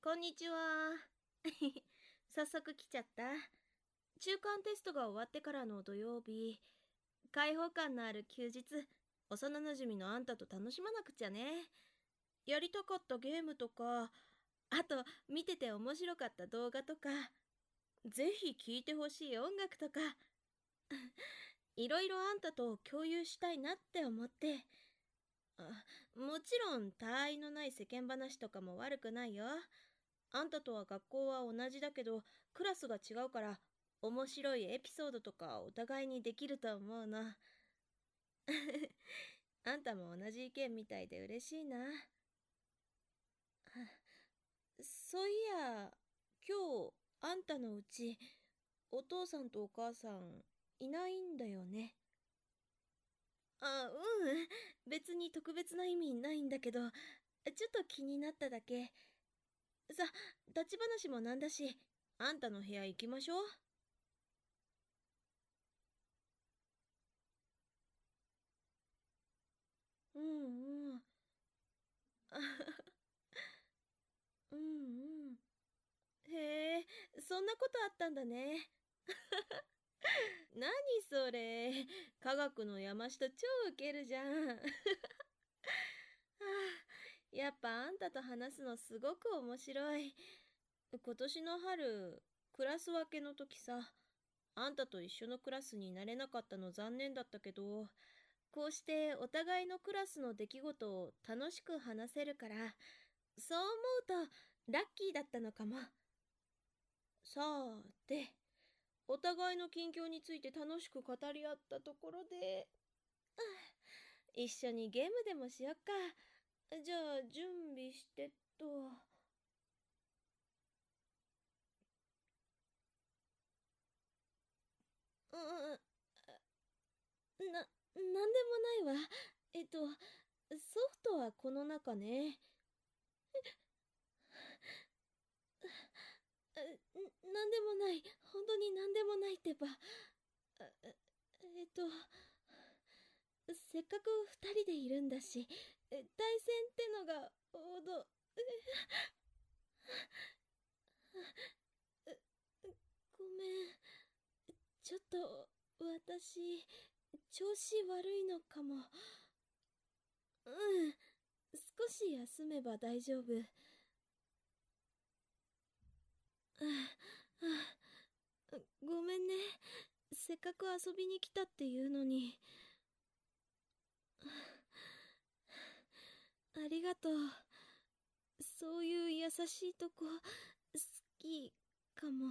こんにちは。早速来ちゃった。中間テストが終わってからの土曜日、開放感のある休日、幼なじみのあんたと楽しまなくちゃね。やりたかったゲームとか、あと見てて面白かった動画とか、ぜひ聴いてほしい音楽とか、いろいろあんたと共有したいなって思って。もちろん、他愛のない世間話とかも悪くないよ。あんたとは学校は同じだけど、クラスが違うから、面白いエピソードとかお互いにできると思うの。あんたも同じ意見みたいで嬉しいな。そういや、今日、あんたのうち、お父さんとお母さん、いないんだよね。別に特別な意味ないんだけど、ちょっと気になっただけ。さ、立ち話もなんだし、あんたの部屋行きましょう。うんうん。うんうん。へえ、そんなことあったんだね。何それ。科学の山下超ウケるじゃん。はあ、やっぱあんたと話すのすごく面白い。今年の春、クラス分けの時さ、あんたと一緒のクラスになれなかったの残念だったけど、こうしてお互いのクラスの出来事を楽しく話せるから、そう思うとラッキーだったのかも。さて、お互いの近況について楽しく語り合ったところで、一緒にゲームでもしよっか。じゃあ準備してっと。うんなんでもないわ。ソフトはこの中ね。なんでもない。本当になんでもないってば。えっと、せっかく二人でいるんだし、対戦ってのが、ごめん。ちょっと、私、調子悪いのかも。うん。少し休めば大丈夫。ごめんね。せっかく遊びに来たっていうのに。ありがとう。そういう優しいとこ、好きかも。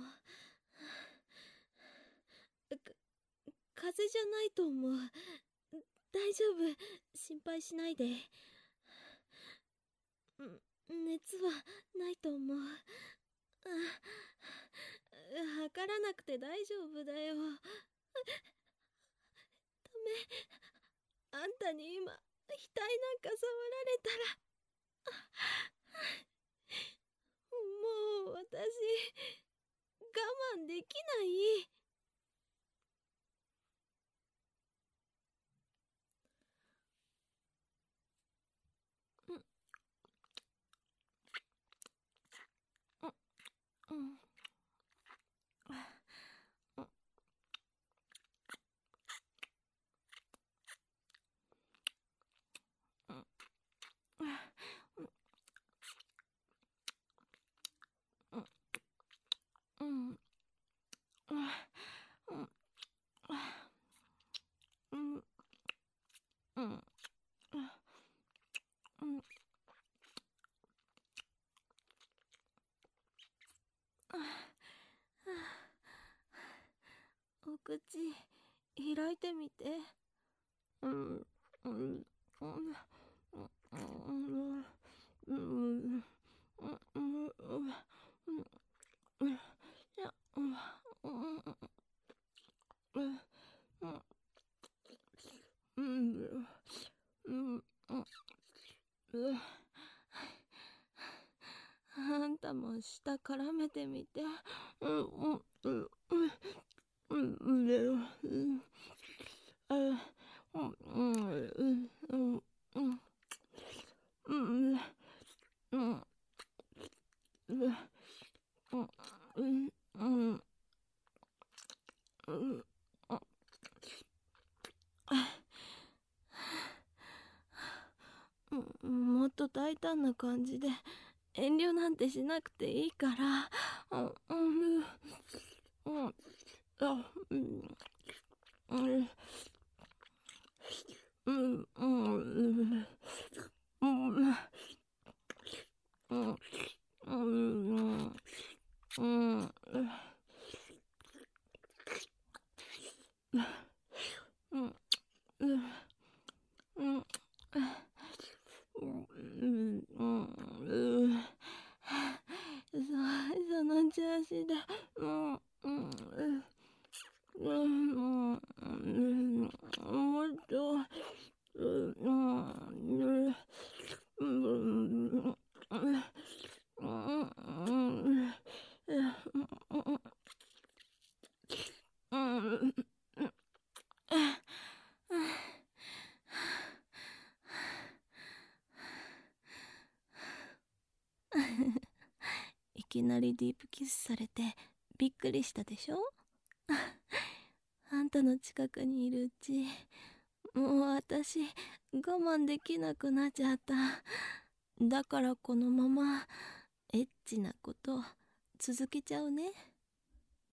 風邪じゃないと思う。大丈夫。心配しないで。熱はないと思う。測らなくて大丈夫だよ。ダメ。あんたに今、額なんか触られたら。もう私、我慢できない。うん。うん。うん。うん。お口開いてみて。うん。うん。うん。うん。あんたも舌絡めてみて。 もっと大胆な感じで遠慮なんてしなくていいから。その調子で、もっと、いきなりディープキスされてびっくりしたでしょ。あんたの近くにいるうち、もう私我慢できなくなっちゃった。だからこのままエッチなこと続けちゃうね。